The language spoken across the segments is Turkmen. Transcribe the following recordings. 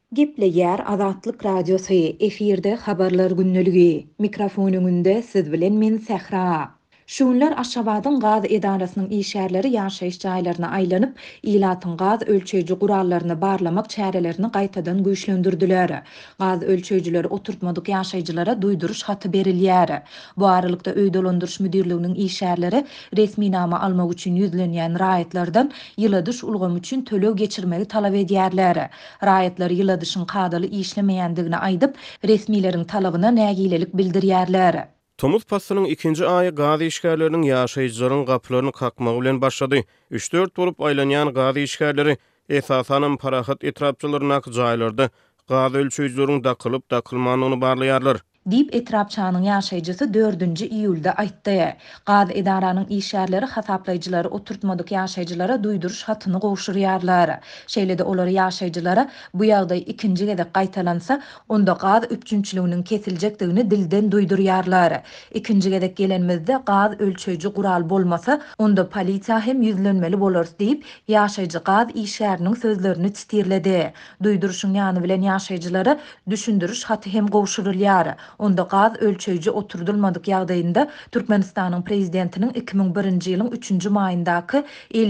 Gepleýär Azatlyk Radiosu efirde habarlar günneligi. Mikrofonunda siz bilen men Sähra. Şunlar Aşgabatyň gaz edarasynyň işgärleri ýaşaýyş jaýlaryna aýlanyp, ilatyň gaz ölçeýiji gurallaryny barlamak çärelerini gaýtadan güýçlendirdiler. Gaz ölçeýijileri oturtmadyk ýaşaýjylara duýduruş haty berilýär. Bu aralykda Öý dolandyryş müdirliginiň işgärleri resmi nama almak üçin ýüzlenýän raýatlardan ýyladyş ulgamy üçin tölew geçirmegi talap edýärler. Raýatlar ýyladyşyň kadaly işlemeýändigini aýdyp, resmileriň talabyna nägilelik bildirýärler. Tomuz passynyň 2-nji aýy gaz işgärleriniň ýaşaýjylaryň gapylaryny kakmagy bilen başlady. 3-4 bolup aýlanýan gaz işgärleri esasanam parahat etrapçylaryna jaýlarda gaz ölçeýijileriň dakylyp dakylmanyny barlaýarlar. Dip etrapçanyň ýaşaýjysy 4-nji iýulda aýtdy. Gaz edaranyň işgärleri hasaplaýjylary oturtmadyk ýaşaýjylara duýduruş hatyny gowşurýarlar. Şeýlede olar ýaşaýjylara bu ýagdaý ikinji gezek gaýtalansa, onda gaz üpçünçiliginiň kesiljekdigini dilden duýdurýarlar. İkinji gezek gelenmezde gaz ölçeýiji gural bolmasa, onda polisiýa hem ýüzlenmeli bolar diýip ýaşaýjy gaz işgäriniň sözlerini titirledi. Duýduruşyň ýany bilen ýaşaýjylara düşündürüş haty hem gowşurulýar. Onda gaz ölçeýiji oturdulmadyk ýagdaýynda Türkmenistanyň prezidentiniň 2001-nji ýylyň 3-nji maýyndaky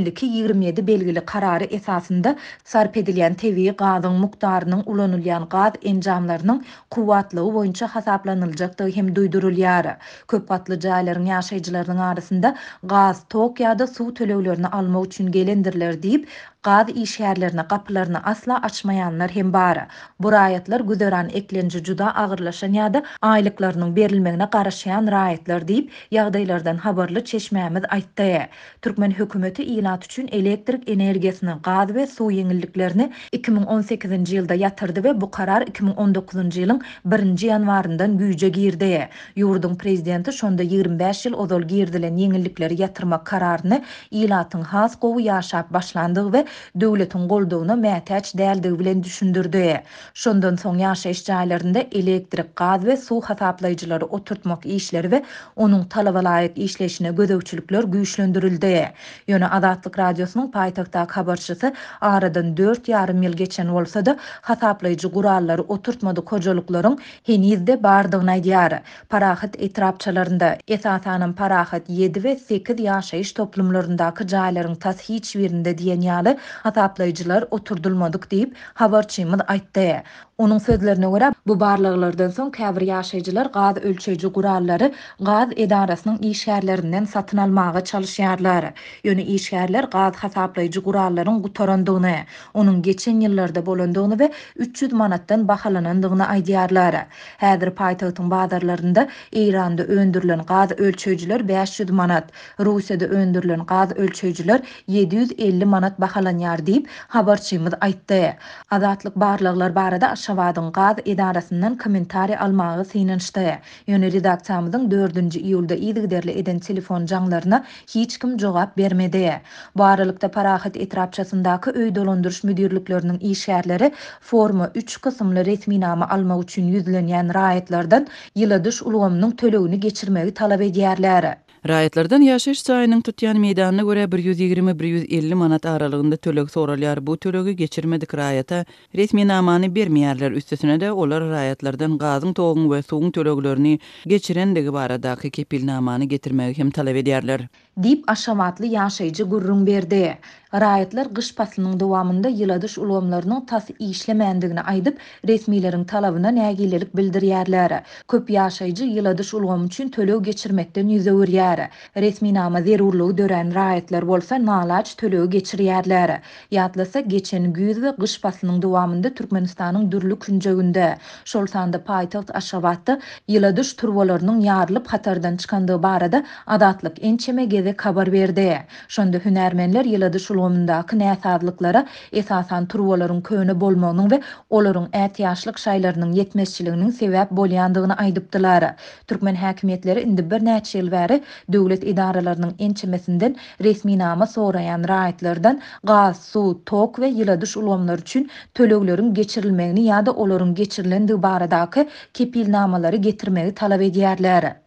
52-27 belgili karary esasında sarp edilýän tebii gazyň mukdarynyň ulanylýan gaz enjamlarynyň kuwatlygy boýunça hasaplanyljakdygy hem duýdurulýar. Köp gatly jaýlaryň ýaşaýjylarynyň arasynda gaz, tok ýa-da suw төлewlerini almak üçin gelendirler diýip gaz işgärlerine gapylaryny asla açmaýanlar hem bar. Bu raýatlar güzeran eklenji juda agyrlaşan ýa-da aýlyklarynyň berilmegine garaşýan raýatlar diýip ýagdaýlardan habarly çeşmämiz aýtdy. Türkmen hökümeti ilat üçin elektrik energiýasyny, gaz we suw ýeňilliklerini 2018-nji ýylda ýatyrdy we bu karar 2019-njy ýylyň 1-nji ýanwaryndan güýje girdi. Ýurduň prezidenti şonda 25 ýyl ozal girdilen ýeňillikleri ýatyrmak kararyny ilatyň has gowy ýaşap başlandygy we döwletiň goldawyna mätäç däldigi bilen düşündirdi. Şondan soň ýaşaýyş jaýlarynda elektrik, gaz we suw hasaplaýjylary oturtmak işleri we onuň talaba laýyk işleşine gödöwçilikler güýçlendirildi. Ýöne Azatlyk Radiosynyň paýtagtdaky habarçysy aradan 4,5 ýyl geçen bolsa-da hasaplaýjy gurallary oturtmady hojalyklaryň henizde bardygyny aýdýar. Parahat etrapçalarynda esasanem parahat 7 we 8 ýaşaýyş toplumlaryndaky jaýlaryň tas hiç birinde diýen ýaly hasaplaýjylar oturdulmadyk diýip habarçymyz aýtdy. Onun sözlerine göre bu barlyglardan soň käbir ýaşaýjylar gaz ölçeýiji gurallary gaz edarasynyň işgärlerinden satyn almagy çalyşýarlar. Ýöne işgärler gaz hasaplaýjy gurallaryň gutarandygyny, onuň geçen ýyllarda bolandygyny we 300 manatdan bahalanandygyny aýdýarlar. Häzir paýtagtyň bazarlarynda Eýranda öndürilen gaz ölçeýijiler 500 manat, Russiýada öndürilen gaz ölçeýijiler 750 manat bahalanýar diýip habarçymyz aýtdy. Azatlyk barlyglar barada Aşgabatyň gaz edarasyndan kommentari almagy synançdy. Ýöne redaksiýamyzyň 4-nji iýulda ýygyderli eden telefon jaňlaryna hiç kim jogap bermedi. Bu aralykda parahat etrapçasyndaky öý dolandyryş müdirlikleriniň işgärleri forma 3 kysymly resmi nama almak üçin ýüzlenýän raýatlardan ýyladyş ulgamynyň tölewini geçirmegi talap edýärler. Raýatlardan ýaşaýyş jaýynyň tutýan meýdanyna görä 120-150 manat aralygynda tölek soralýar. Bu tölegi geçirmedik raýata resmi namany bermeýärler. Üstesine de olar raýatlardan gazyň, togyň we suwuň töleglerini geçirendigi baradaky kepilnamany getirmegi hem talap edýärler. Dip Aşgabatly ýaşaýjy gurrun berdi. Raýatlar gyş pasynyň dowamında ýyladyş ulgamlarynyň tas işlemeýändigini aýdyp, resmileriň talabyna nägilelik bildirýärler. Köp ýaşaýjy ýyladyş ulgamy üçin tölew geçirmekden ýüzewirýär. Resmi nama zerurlugy dören raýatlar bolsa nalaç tölew geçirýärler. Ýatlasa geçen güýz we gyş pasynyň dowamında Türkmenistanyň dürli künjeginde, şol sanda paýtagt Aşgabatda ýyladyş turbalarynyň ýarylyp hatardan çykandygy barada Azatlyk ençeme gezek habar berdi. Şonda hünärmenler ýyladyş ulgamyndaky näsazlyklara esasan turbalaryň köne bolmagynyň we olaryň ätýaşlyk şaýlarynyň ýetmezçiliginiň sebäp bolýandygyny aýdypdylar. Türkmen häkimetleri indi bir näçe ýyl bäri döwlet idaralarynyň ençemesinden resmi nama soraýan raýatlardan gaz, suw, tok we ýyladyş ulgamlary üçin tölegleriň geçirilmegini ýa-da olaryň geçirilendigi baradaky kepilnamalary getirmegi talap edýärler.